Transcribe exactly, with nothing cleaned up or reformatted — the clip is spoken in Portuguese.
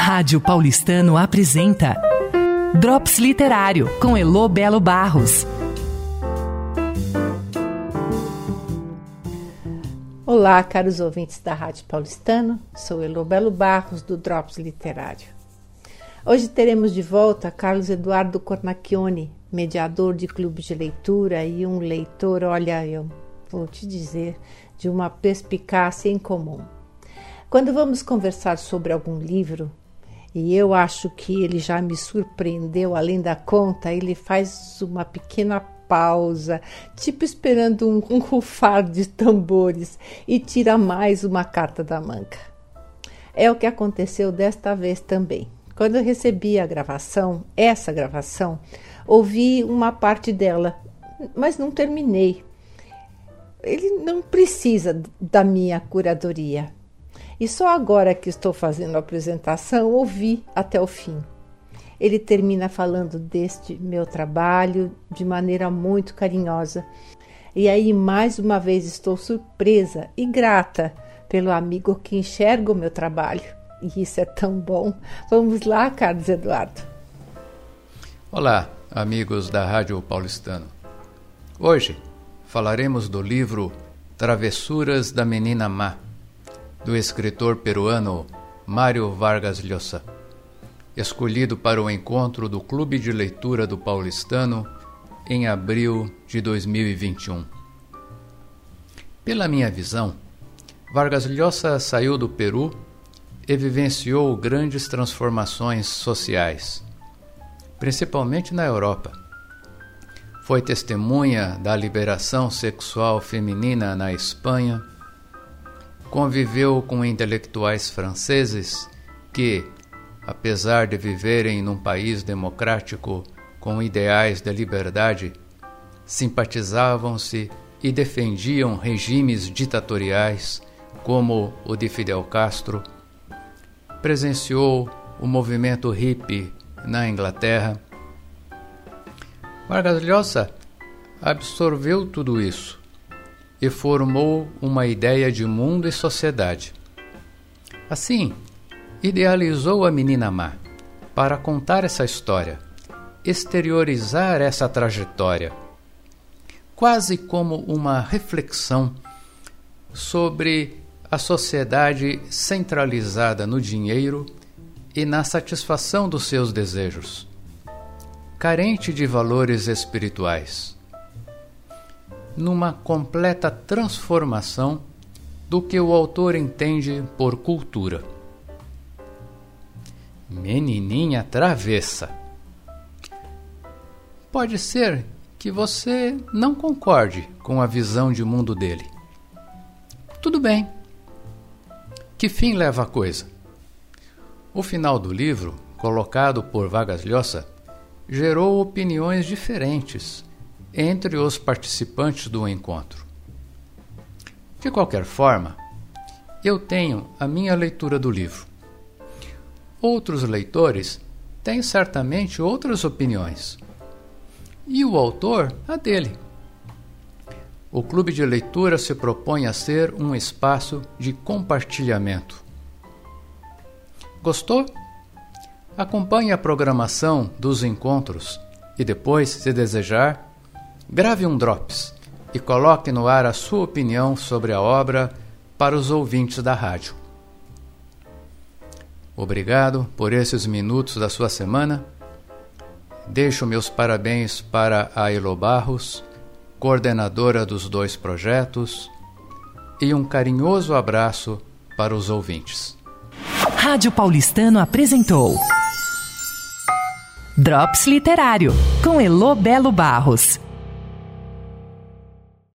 Rádio Paulistano apresenta Drops Literário, com Elô Belo Barros. Olá, caros ouvintes da Rádio Paulistano, sou Elô Belo Barros, do Drops Literário. Hoje teremos de volta Carlos Eduardo Cornacchione, mediador de clube de leitura e um leitor, olha, eu vou te dizer, de uma perspicácia incomum. Quando vamos conversar sobre algum livro, e eu acho que ele já me surpreendeu além da conta, ele faz uma pequena pausa, tipo esperando um, um rufar de tambores, e tira mais uma carta da manga. É o que aconteceu desta vez também. Quando eu recebi a gravação, essa gravação, ouvi uma parte dela, mas não terminei. Ele não precisa da minha curadoria. E só agora que estou fazendo a apresentação, ouvi até o fim. Ele termina falando deste meu trabalho de maneira muito carinhosa. E aí, mais uma vez, estou surpresa e grata pelo amigo que enxerga o meu trabalho. E isso é tão bom. Vamos lá, Carlos Eduardo. Olá, amigos da Rádio Paulistano. Hoje falaremos do livro Travessuras da Menina Má, do escritor peruano Mário Vargas Llosa, escolhido para o encontro do Clube de Leitura do Paulistano em abril de dois mil e vinte e um. Pela minha visão, Vargas Llosa saiu do Peru e vivenciou grandes transformações sociais, principalmente na Europa. Foi testemunha da liberação sexual feminina na Espanha, conviveu com intelectuais franceses que, apesar de viverem num país democrático com ideais de liberdade, simpatizavam-se e defendiam regimes ditatoriais como o de Fidel Castro. Presenciou o movimento hippie na Inglaterra. Vargas Llosa absorveu tudo isso e formou uma ideia de mundo e sociedade. Assim, idealizou a Menina Má para contar essa história, exteriorizar essa trajetória, quase como uma reflexão sobre a sociedade centralizada no dinheiro e na satisfação dos seus desejos, carente de valores espirituais, numa completa transformação do que o autor entende por cultura. Menininha travessa. Pode ser que você não concorde com a visão de mundo dele. Tudo bem. Que fim leva a coisa? O final do livro, colocado por Vargas Llosa, gerou opiniões diferentes entre os participantes do encontro. De qualquer forma, eu tenho a minha leitura do livro. Outros leitores têm certamente outras opiniões. E o autor, a dele. O Clube de Leitura se propõe a ser um espaço de compartilhamento. Gostou? Acompanhe a programação dos encontros e depois, se desejar, grave um Drops e coloque no ar a sua opinião sobre a obra para os ouvintes da rádio. Obrigado por esses minutos da sua semana. Deixo meus parabéns para a Elô Barros, coordenadora dos dois projetos, e um carinhoso abraço para os ouvintes. Rádio Paulistano apresentou Drops Literário, com Elô Belo Barros.